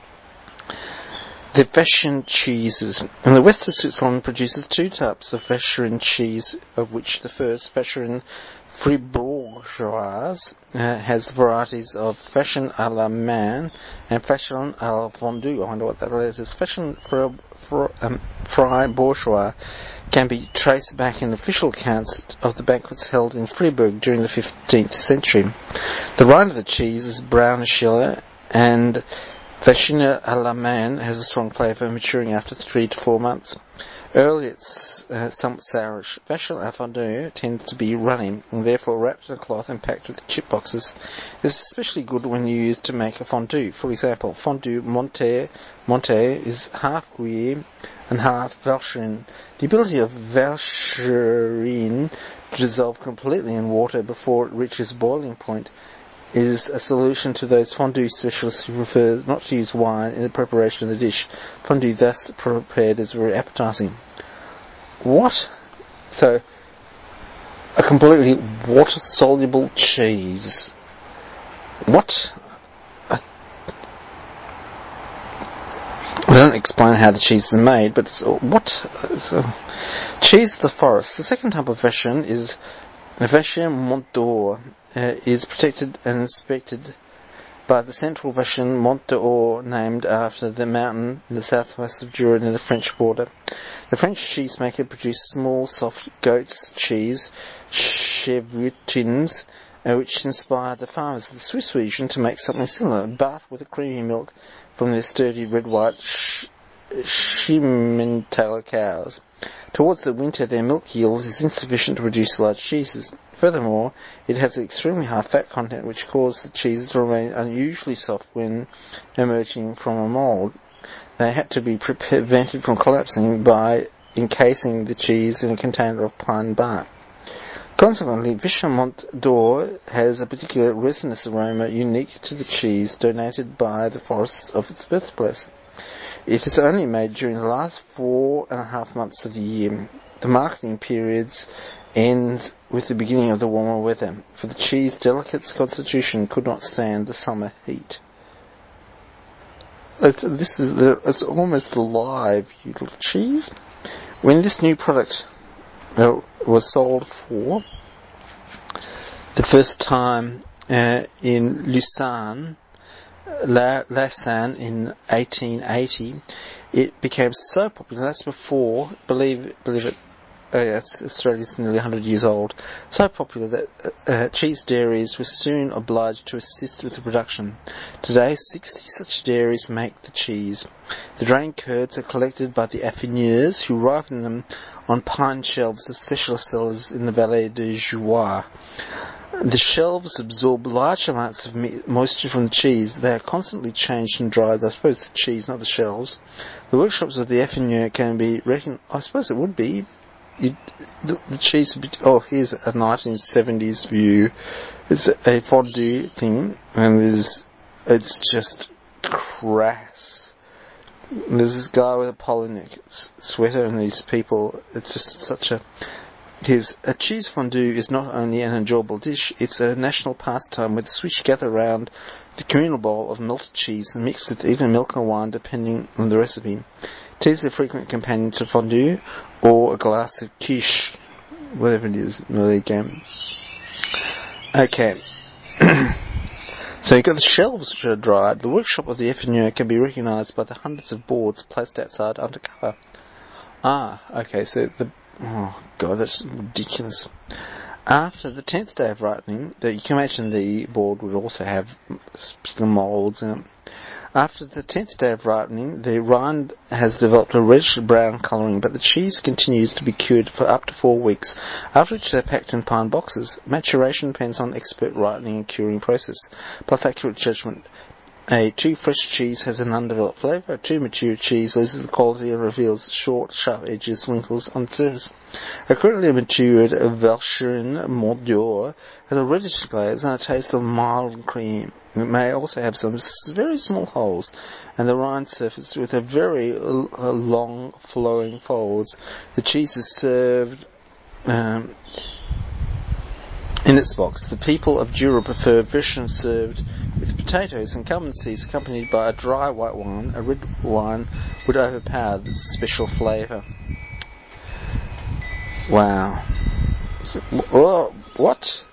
The Fächern cheeses. In the west of Switzerland produces two types of Fächern cheese, of which the first, Fächern Fribourgeoise, uh, has varieties of Fächern à la main and Fächern à la fondue. I wonder what that is. Fächern Fribourgeoise can be traced back in official accounts of the banquets held in Fribourg during the fifteenth century. The rind of the cheese is brownish yellow and Vacherin Allemand has a strong flavour, maturing after three to four months. Early it's uh, somewhat sourish. Vacherin à fondue tends to be runny and therefore wrapped in a cloth and packed with chip boxes. It's especially good when used to make a fondue. For example, fondue Monte, Monte is half Gruyere and half Vacherin. The ability of Vacherin to dissolve completely in water before it reaches boiling point is a solution to those fondue specialists who prefer not to use wine in the preparation of the dish. Fondue thus prepared is very appetizing. What? So, a completely water-soluble cheese. What? I don't explain how the cheese is made, but it's, what? So, cheese of the forest. The second type of Vacherin is Vacherin Mont d'Or. Uh, is protected and inspected by the Central Vacherin Mont d'Or, named after the mountain in the southwest of Jura near the French border. The French cheesemaker produced small, soft goat's cheese, chevrotins, uh, which inspired the farmers of the Swiss region to make something similar, but with a creamy milk from their sturdy red-white sh- Schemmentaler cows. Towards the winter, their milk yield is insufficient to produce large cheeses. Furthermore, it has an extremely high fat content, which causes the cheeses to remain unusually soft when emerging from a mould. They had to be prevented from collapsing by encasing the cheese in a container of pine bark. Consequently, Vacherin Mont d'Or has a particular resinous aroma unique to the cheese donated by the forests of its birthplace. It is only made during the last four and a half months of the year. The marketing periods end with the beginning of the warmer weather, for the cheese delicate constitution could not stand the summer heat. It's, this is the, it's almost alive, you little cheese. When this new product uh, was sold for the first time uh, in Lausanne, La, Lausanne in eighteen eighty, it became so popular. That's before, believe believe it, oh yeah, it's, Australia's nearly one hundred years old. So popular that uh, cheese dairies were soon obliged to assist with the production. Today, sixty such dairies make the cheese. The drained curds are collected by the affineurs, who ripen them on pine shelves of specialist sellers in the Vallée de Joie. The shelves absorb large amounts of me- moisture from the cheese. They are constantly changed and dried. I suppose the cheese, not the shelves. The workshops of the affineur can be reckoned. I suppose it would be. You, the, the cheese would be. Oh, here's a nineteen seventies view. It's a, a fondue thing, and there's. It's just crass. And there's this guy with a polo neck sweater, and these people. It's just such a. His, a cheese fondue is not only an enjoyable dish, it's a national pastime where the Swiss gather around the communal bowl of melted cheese and mix with either milk or wine depending on the recipe. Tea is a frequent companion to fondue or a glass of quiche, whatever it is. There you go. Okay. So you've got the shelves which are dried. The workshop of the affineur can be recognised by the hundreds of boards placed outside under cover. Ah, okay, so the Oh, God, that's ridiculous. After the tenth day of ripening, you can imagine the board would also have particular moulds in it. After the tenth day of ripening, the rind has developed a reddish-brown colouring, but the cheese continues to be cured for up to four weeks, after which they're packed in pine boxes. Maturation depends on expert ripening and curing process, plus accurate judgment. A too fresh cheese has an undeveloped flavour. A too mature cheese loses the quality and reveals short, sharp edges, wrinkles on the surface. A currently matured Vacherin Mont d'Or has a reddish glaze and a taste of mild cream. It may also have some very small holes, and the rind surface with a very l- long, flowing folds. The cheese is served um, in its box. The people of Jura prefer Vacherin served with potatoes and calamansi seeds accompanied by a dry white wine. A red wine would overpower the special flavour. Wow. So, well, what?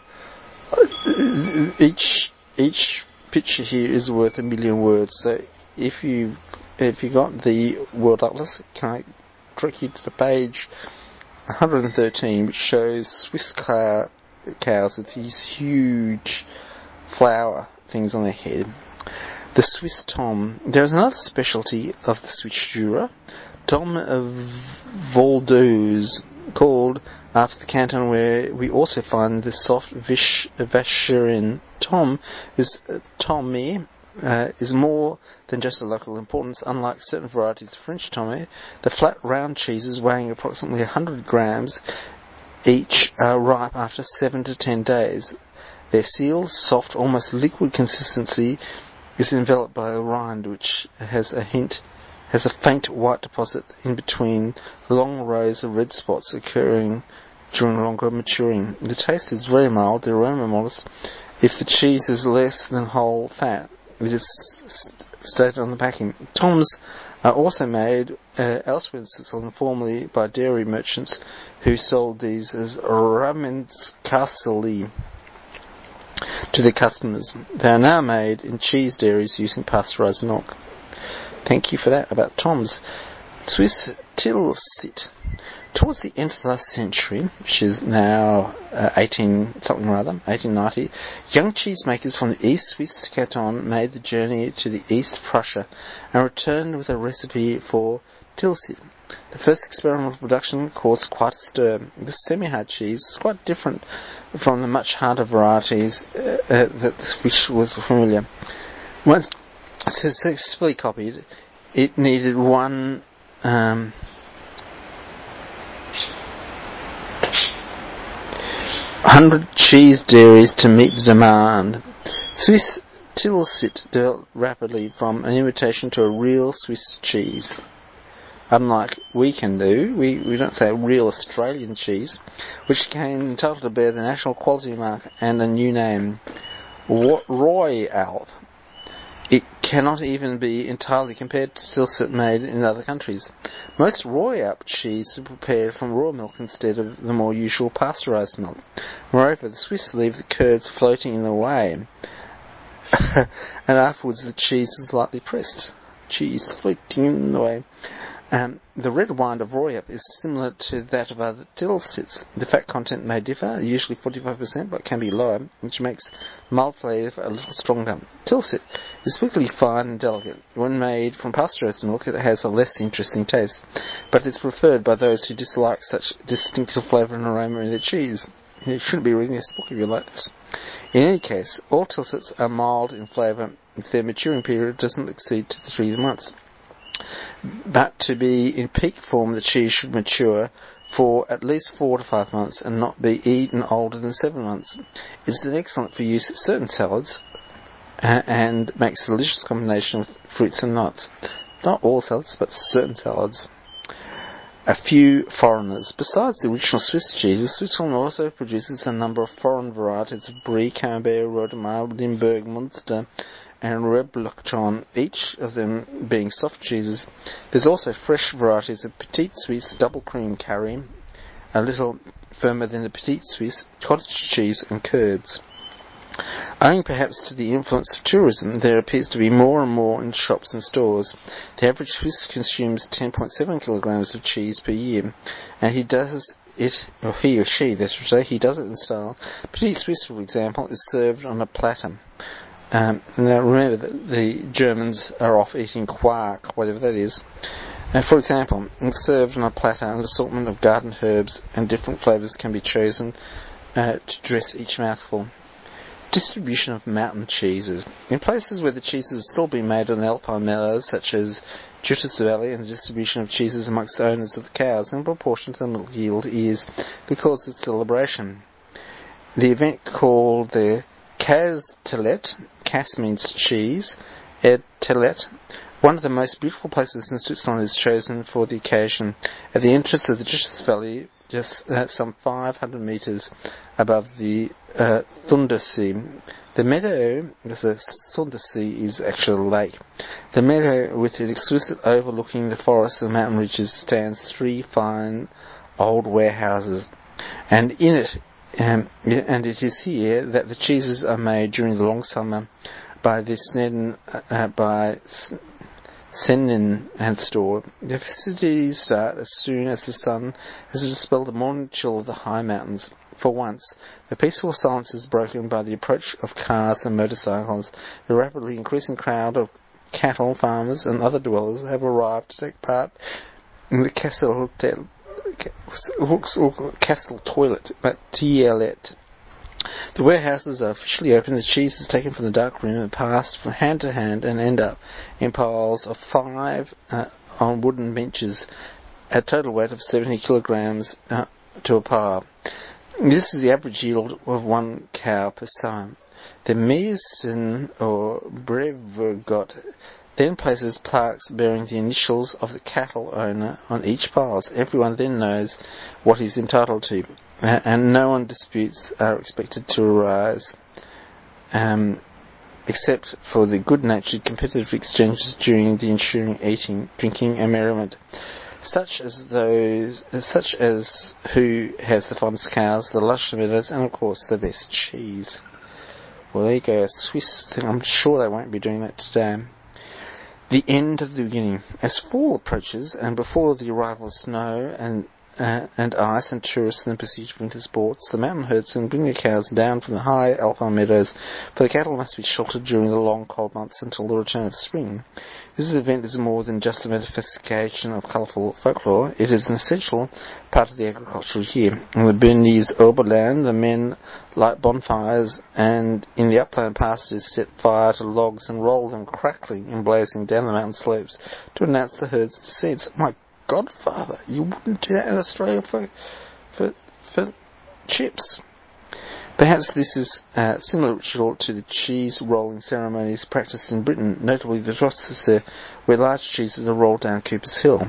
Each each picture here is worth a million words. So if you if you got the World Atlas, can I direct you to the page one hundred thirteen, which shows Swiss cow, cows with these huge flower things on their head. The Swiss Tom. There is another specialty of the Swiss Jura, Tom of Valdose, called after the canton where we also find the soft Vish, Vacherin Tom, is uh, Tommy, uh, is more than just a local importance. Unlike certain varieties of French Tommy, the flat round cheeses weighing approximately one hundred grams each are ripe after seven to ten days. Their sealed, soft, almost liquid consistency is enveloped by a rind which has a hint, has a faint white deposit in between long rows of red spots occurring during longer maturing. The taste is very mild, the aroma modest. If the cheese is less than whole fat, it is stated on the packing. Toms are also made uh, elsewhere in Switzerland, formerly by dairy merchants who sold these as Ramenzkasseli to their customers. They are now made in cheese dairies using pasteurized milk. Thank you for that about Toms. Swiss Tilsit. Towards the end of the last century, which is now uh, eighteen something or other, eighteen ninety, young cheesemakers from the East Swiss canton made the journey to the East Prussia and returned with a recipe for Tilsit. The first experimental production caused quite a stir. This semi-hard cheese was quite different from the much harder varieties uh, uh, that the Swiss was familiar. Once successfully copied, it needed one um, hundred cheese dairies to meet the demand. Swiss Tilsit developed rapidly from an imitation to a real Swiss cheese. Unlike we can do, we, we don't say real Australian cheese, which came entitled to bear the national quality mark and a new name, Royalp. It cannot even be entirely compared to Tilsit made in other countries. Most Royalp cheese is prepared from raw milk instead of the more usual pasteurized milk. Moreover, the Swiss leave the curds floating in the whey, and afterwards the cheese is lightly pressed. Cheese floating in the whey. Um, the red wine of Royalp is similar to that of other Tilsits. The fat content may differ, usually forty-five percent, but can be lower, which makes mild flavour a little stronger. Tilsit is particularly fine and delicate. When made from pasteurized milk, it has a less interesting taste, but is preferred by those who dislike such distinctive flavour and aroma in their cheese. You shouldn't be reading this book if you like this. In any case, all Tilsits are mild in flavour if their maturing period doesn't exceed two to three months. But to be in peak form, the cheese should mature for at least four to five months and not be eaten older than seven months. It is excellent for use in certain salads uh, and makes a delicious combination with fruits and nuts. Not all salads, but certain salads. A few foreigners. Besides the original Swiss cheeses, Switzerland also produces a number of foreign varieties of Brie, Camembert, Rodemar, Limburg, Munster, and Reblochon, each of them being soft cheeses. There's also fresh varieties of Petite Suisse, double cream curry, a little firmer than the Petite Suisse, cottage cheese and curds. Owing perhaps to the influence of tourism, there appears to be more and more in shops and stores. The average Swiss consumes ten point seven kilograms of cheese per year, and he does it, or he or she, that's to say, he does it in style. Petite Suisse, for example, is served on a platter. Um, now remember that the Germans are off eating quark, whatever that is. Uh, for example, it's served on a platter, an assortment of garden herbs and different flavours can be chosen uh, to dress each mouthful. Distribution of mountain cheeses. In places where the cheeses are still being made on alpine meadows, such as Juttis Valley, and the distribution of cheeses amongst the owners of the cows in proportion to the milk yield is the cause of celebration. The event called the Kästelet, Kas means cheese, Ed Telet. One of the most beautiful places in Switzerland is chosen for the occasion at the entrance of the Juttis Valley, just uh, some five hundred metres above the uh, Thundersee. The meadow, the Thundersee is actually a lake. The meadow, with it exquisite overlooking the forests and mountain ridges, stands three fine old warehouses, and in it, um, and it is here that the cheeses are made during the long summer by the Sneden, uh, by Sennen and store. The festivities start as soon as the sun has dispelled the morning chill of the high mountains. for once, the peaceful silence is broken by the approach of cars and motorcycles. The rapidly increasing crowd of cattle farmers and other dwellers have arrived to take part in the castle, castle toilet at Tielet. The warehouses are officially open. The cheese is taken from the dark room and passed from hand to hand and end up in piles of five uh, on wooden benches, a total weight of seventy kilograms uh, to a pile. This is the average yield of one cow per sire. The Meisen or Brevergot then places plaques bearing the initials of the cattle owner on each pile. Everyone then knows what he's entitled to, and no one disputes are expected to arise, um, except for the good-natured competitive exchanges during the ensuing eating, drinking, and merriment, such as those, such as who has the fondest cows, the lush meadows, and of course the best cheese. Well, there you go, a Swiss thing. I'm sure they won't be doing that today. The end of the beginning. As fall approaches, and before the arrival of snow and uh, and ice and tourists in the pursuit of winter sports, the mountain herdsmen bring their cows down from the high alpine meadows, for the cattle must be sheltered during the long cold months until the return of spring. This event is more than just a manifestation of colourful folklore. It is an essential part of the agricultural year. In the Bernese Oberland, the men light bonfires and in the upland pastures set fire to logs and roll them crackling and blazing down the mountain slopes to announce the herd's descent. My godfather, you wouldn't do that in Australia for for, for chips. Perhaps this is a similar ritual to the cheese rolling ceremonies practiced in Britain, notably the Gloucestershire, where large cheeses are rolled down Cooper's Hill.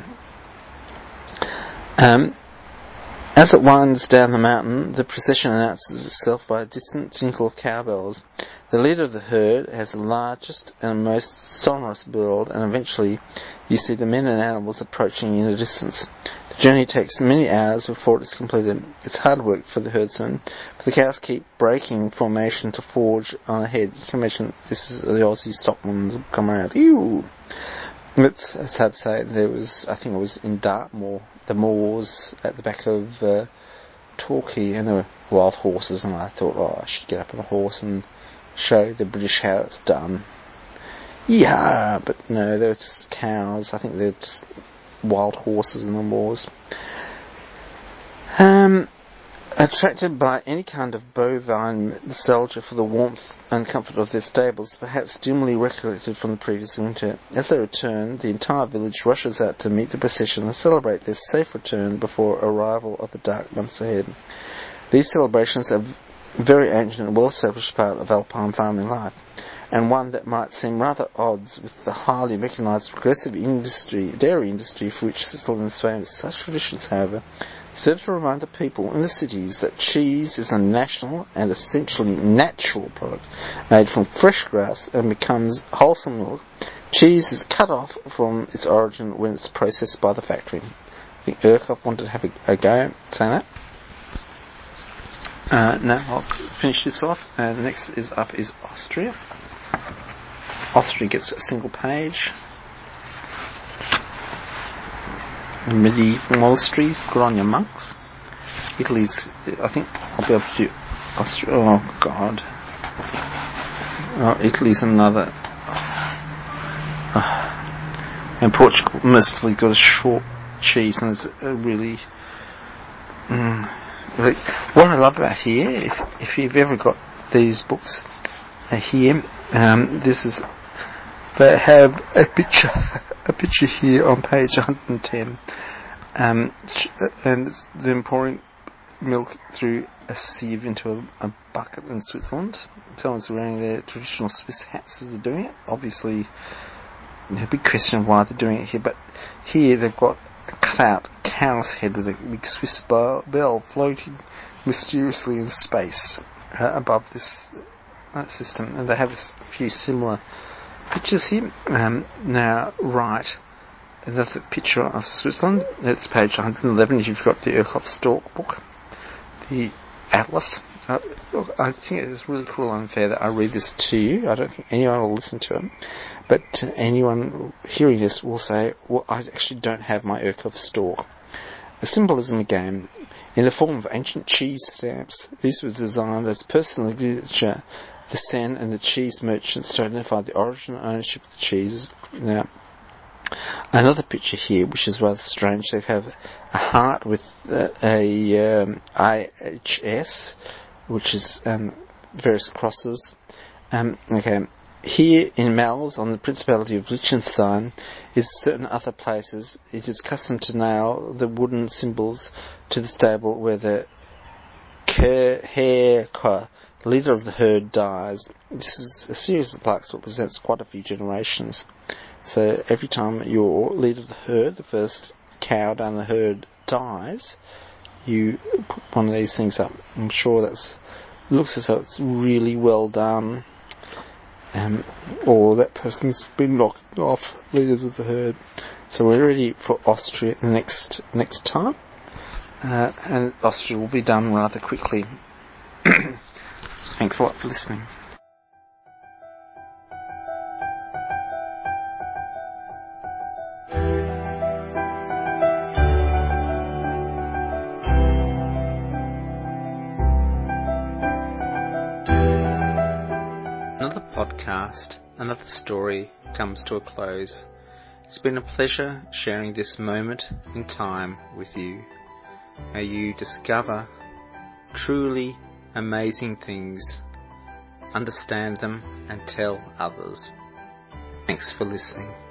Um, as it winds down the mountain, the procession announces itself by a distant tinkle of cowbells. The leader of the herd has the largest and most sonorous build, and eventually you see the men and animals approaching in the distance. The journey takes many hours before it is completed. It's hard work for the herdsmen, but the cows keep breaking formation to forge on ahead. You can imagine this is the Aussie stockmen come around. Ew! It's, it's hard to say. There was, I think it was in Dartmoor, the moors at the back of uh, Torquay, and there were wild horses, and I thought, oh, I should get up on a horse and show the British how it's done. Yeah, but no, they're just cows. I think they're just wild horses in the moors. Um, attracted by any kind of bovine nostalgia for the warmth and comfort of their stables, perhaps dimly recollected from the previous winter, as they return, the entire village rushes out to meet the procession and celebrate their safe return before arrival of the dark months ahead. These celebrations are very ancient and well-established part of alpine farming life, and one that might seem rather odds with the highly mechanised progressive industry, dairy industry for which Switzerland is famous. Such traditions, however, serve to remind the people in the cities that cheese is a national and essentially natural product made from fresh grass and becomes wholesome milk. Cheese is cut off from its origin when it's processed by the factory. I think Urquhart wanted to have a, a go at saying that. Uh, now I'll finish this off. Uh, the next is up is Austria. Austria gets a single page. Medieval monasteries, good on your monks. Italy's, I think I'll be able to do Austria. Oh God. Oh, Italy's another. Uh, and Portugal mostly got a short cheese, and it's a really. Mm, like, what I love about here, if if you've ever got these books uh, here, um, this is. They have a picture, a picture here on page one hundred ten, um, and it's them pouring milk through a sieve into a, a bucket in Switzerland. Someone's wearing their traditional Swiss hats as they're doing it. Obviously, there's a big question of why they're doing it here, but here they've got a cut-out cow's head with a big Swiss bell floating mysteriously in space uh, above this uh, system, and they have a few similar pictures here. Um, now, right, another picture of Switzerland. That's page one hundred eleven if you've got the Urquhart Stork book, the Atlas. Uh, look, I think it's really cruel and unfair that I read this to you. I don't think anyone will listen to it, but anyone hearing this will say, well, I actually don't have my Urquhart Stork. The symbolism again. In the form of ancient cheese stamps, these were designed as personal signature the San and the cheese merchants to identify the origin and ownership of the cheeses. Now, another picture here, which is rather strange, they have a heart with uh, a um, I H S, which is um, various crosses. Um, okay, here in Mells, on the Principality of Liechtenstein, is certain other places. It is custom to nail the wooden symbols to the stable where the Herr, leader of the herd, dies. This is a series of plaques that represents quite a few generations. So every time your leader of the herd, the first cow down the herd, dies, you put one of these things up. I'm sure that's looks as though it's really well done. Um, or that person's been knocked off, leaders of the herd. So we're ready for Austria the next next time. Uh, and Austria will be done rather quickly. Thanks a lot for listening. Another podcast, another story comes to a close. It's been a pleasure sharing this moment in time with you. May you discover truly amazing things, understand them and tell others. Thanks for listening.